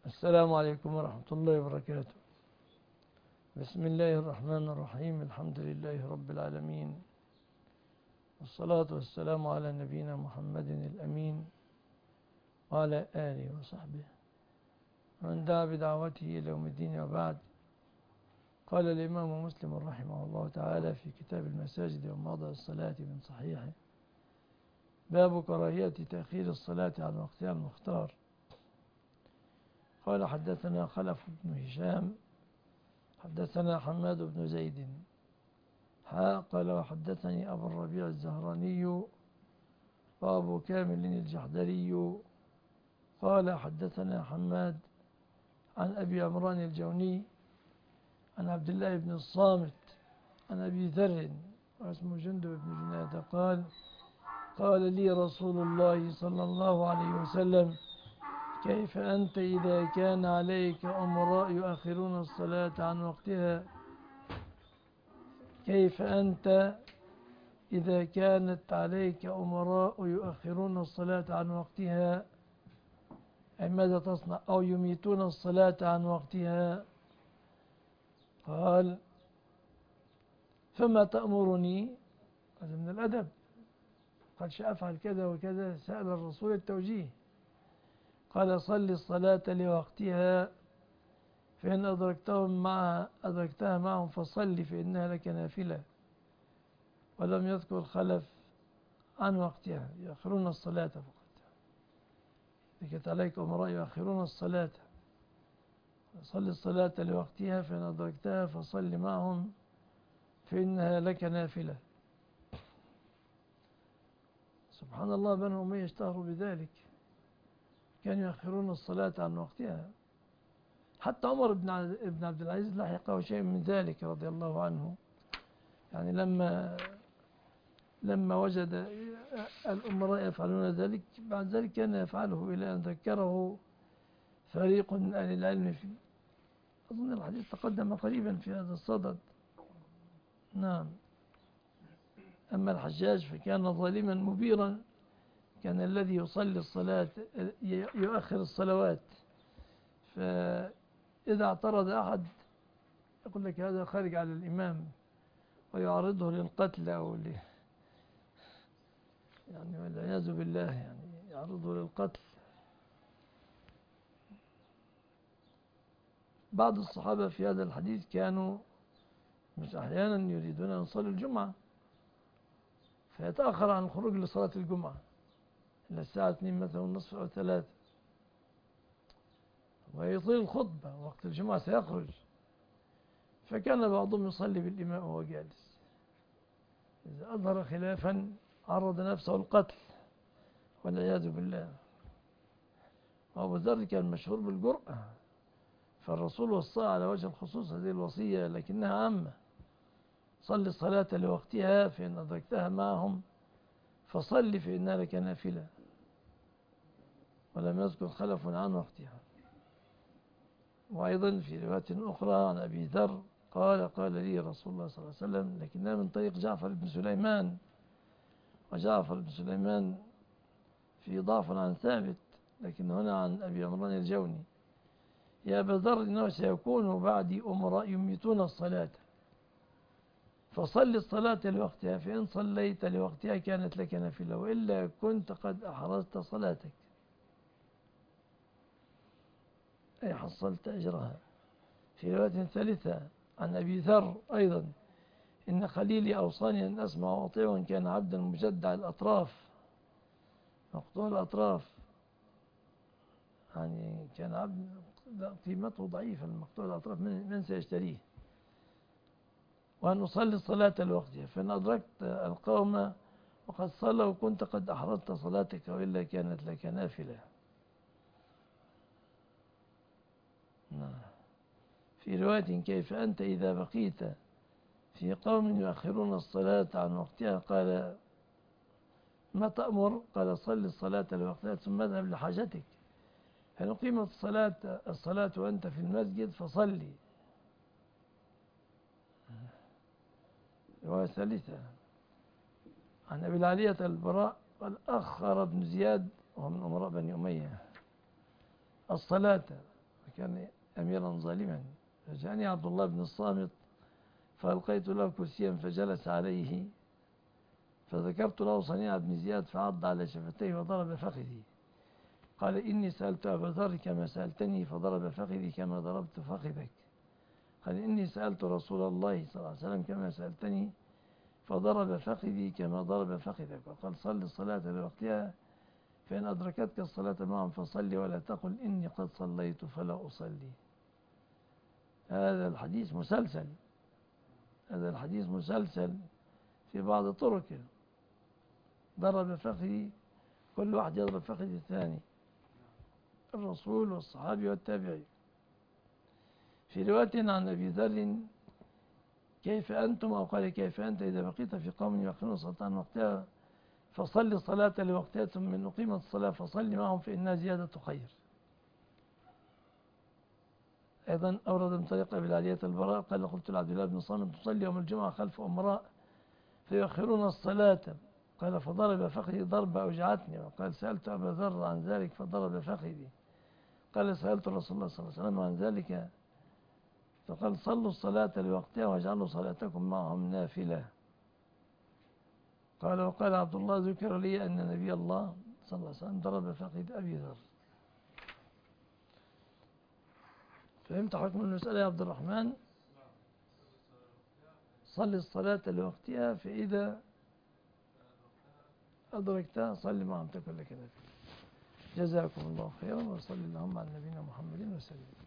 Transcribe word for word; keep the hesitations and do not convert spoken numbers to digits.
السلام عليكم ورحمة الله وبركاته. بسم الله الرحمن الرحيم. الحمد لله رب العالمين، والصلاة والسلام على نبينا محمد الأمين وعلى آله وصحبه ومن دعا بدعوته إلى يوم الدين. وبعد، قال الإمام مسلم رحمه الله تعالى في كتاب المساجد ومواضع الصلاة من صحيحه: باب كراهية تأخير الصلاة عن وقتها المختار. قال: حدثنا خلف بن هشام حدثنا حماد بن زيد حاء قال: وحدثني أبو الربيع الزهراني وأبو كامل الجحدري قال: حدثنا حماد عن أبي عمران الجوني عن عبد الله بن الصامت عن أبي ذر واسمه جندب بن جنادة قال: قال لي رسول الله صلى الله عليه وسلم: كيف أنت إذا كان عليك أمراء يؤخرون الصلاة عن وقتها كيف أنت إذا كانت عليك أمراء يؤخرون الصلاة عن وقتها، أي ماذا تصنع؟ أو يميتون الصلاة عن وقتها. قال: فما تأمرني؟ هذا من الأدب. قال: سأفعل كذا وكذا. سأل الرسول التوجيه. قال: صل الصلاة لوقتها، فإن أدركتهم معها أدركتها معهم فصل فإنها لك نافلة. ولم يذكر خلف عن وقتها، يؤخرون الصلاة فقط. إذا كانت عليك أمراء يؤخرون الصلاة، صل الصلاة لوقتها، فإن أدركتها فصل معهم فإنها لك نافلة. سبحان الله، بنو أمية اشتهروا بذلك، كانوا يؤخرون الصلاة عن وقتها. حتى عمر بن عبد العزيز لحقه شيء من ذلك رضي الله عنه، يعني لما لما وجد الأمراء يفعلون ذلك، بعد ذلك كان يفعله إلى أن ذكره فريق من أهل العلم فيه. أظن الحديث تقدم قريبا في هذا الصدد. نعم. أما الحجاج فكان ظالما مبيرا، كان الذي يصلي الصلاة يؤخر الصلوات، فإذا اعترض أحد يقول لك هذا خارج على الإمام ويعرضه للقتل أو ل... يعني والعياذ بالله، يعني يعرضه للقتل. بعض الصحابة في هذا الحديث كانوا مش أحيانا يريدون أن يصلوا الجمعة، فيتأخر عن الخروج لصلاة الجمعة إلى الساعة اثنين مثلا ونصف أو ثلاثة، ويطيل الخطبة وقت الجمعة سيخرج. فكان بعضهم يصلي بالإمام وهو جالس، إذا أظهر خلافا عرض نفسه القتل والعياذ بالله. وأبو ذر كان مشهور بالجرأة، فالرسول وصى على وجه الخصوص هذه الوصية لكنها عامة: صل الصلاة لوقتها، فإن أدركتها معهم فصل فإنها لك نافلة. ولم يذكر خلف عن وقتها. وأيضا في رواية أخرى عن أبي ذر قال: قال لي رسول الله صلى الله عليه وسلم، لكنها من طريق جعفر بن سليمان، وجعفر بن سليمان في ضعف عن ثابت، لكن هنا عن أبي عمران الجوني: يا أبا ذر، إنه سيكون بعدي أمراء يميتون الصلاة، فصل الصلاة لوقتها، فإن صليت لوقتها كانت لك نافلة، وإلا كنت قد أحرزت صلاتك، أي حصلت أجرها. في رواية ثالثة عن أبي ذر أيضا: إن خليلي أوصاني أن أسمع وأطيع، وإن كان عبدا مجدع الأطراف، مقطوع الأطراف، يعني كان عبد قيمته ضعيفة، المقطوع الأطراف من سيشتريه، وأن أصلي الصلاة لوقتها، فإن أدركت القوم وقد صلوا كنت قد أحرزت صلاتك، وإلا كانت لك نافلة. في رواية: كيف أنت إذا بقيت في قوم يؤخرون الصلاة عن وقتها؟ قال: ما تأمر؟ قال: صل الصلاة لوقتها ثم اذهب لحاجتك، فإن قيمت الصلاة الصلاة وأنت في المسجد فصلي. رواية ثالثة عن أبي العالية البراء قال: أخر ابن زياد وهو من أمراء بني أمية الصلاة كان أميرا ظالما. فجاءني عبد الله بن الصامت فألقيت له كرسيا فجلس عليه، فذكرت له صنيع بن زياد فعض على شفتيه وضرب فخذي. قال إني سألت أبا ذر كما سألتني فضرب فخذي كما ضربت فخذك. قال إني سألت رسول الله صلى الله عليه وسلم كما سألتني فضرب فخذي كما ضرب فخذك. وقال صل الصلاة لوقتها فإن أدركتك الصلاة معهم فصلي ولا تقل إني قد صليت فلا أصلي. هذا الحديث مسلسل، هذا الحديث مسلسل في بعض طرقه. ضرب فخذي، كل واحد يضرب فخذ الثاني، الرسول والصحابي والتابعي. في رواية عن أبي ذر كيف أنتم، أو قال كيف أنت إذا بقيت في قوم يؤخرون الصلاة عن وقتها فصل الصلاة لوقتها ثم من أقيمت الصلاة فصل معهم فإنها زيادة خير. أيضا أورد من طريق أبي العالية البراء قال قلت لعبد الله بن صامت تصلي يوم الجمعة خلف أمراء فيؤخرون الصلاة، قال فضرب فخذي ضربة أوجعتني. وقال سألت أبا ذر عن ذلك فضرب فخذي. قال سألت رسول الله صلى الله عليه وسلم عن ذلك فقال صلوا الصلاة لوقتها واجعلوا صلاتكم معهم نافلة. قال وقال عبد الله ذكر لي أن نبي الله صلى الله عليه وسلم ضرب فخذ أبي ذر. فهمت حكم المسألة يا عبد الرحمن؟ صل الصلاة لوقتها فإذا أدركتها صل معهم تكن لك نافلة. جزاكم الله خيرا، وصلى اللهم على نبينا محمد وسلم.